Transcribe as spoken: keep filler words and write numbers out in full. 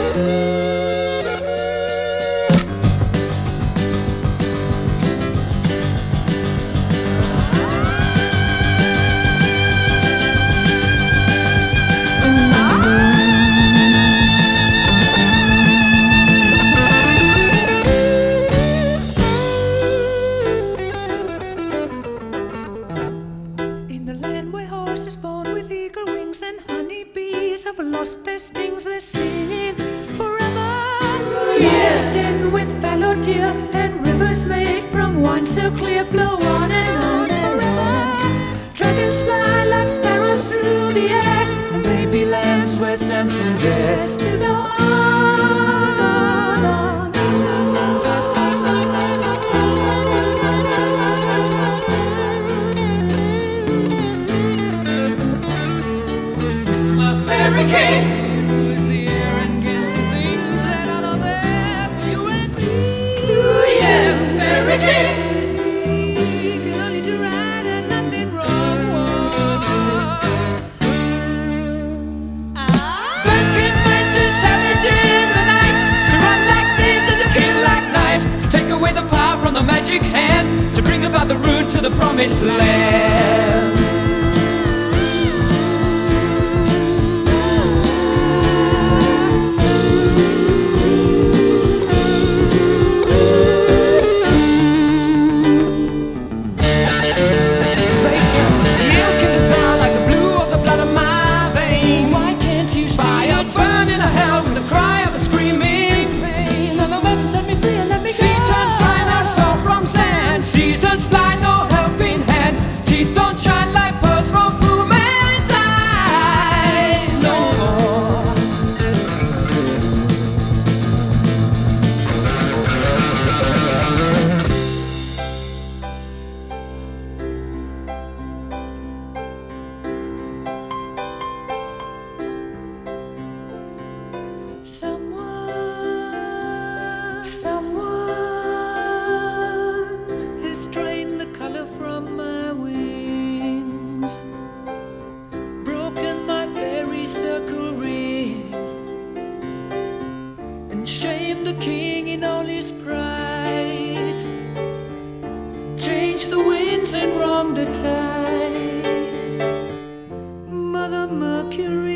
Have lost their stings, they're singing forever. Years in with fallow deer, and rivers made from wine so clear flow on and on and forever. Dragons fly like sparrows through the air, and they be lands where Samson dares to go on, on, Hurricanes, who's the air and gets the things that are not there for you and me. Two yeah, hurricanes, can only do right and nothing wrong. Then can went to savage in the night, to run like thieves and to kill like knives, to take away the power from the magic hand, to bring about the road to the promised land. Someone, someone has drained the color from my wings, broken my fairy circle ring, and shamed the king in all his pride, changed the winds and wronged the tide. Mother Mercury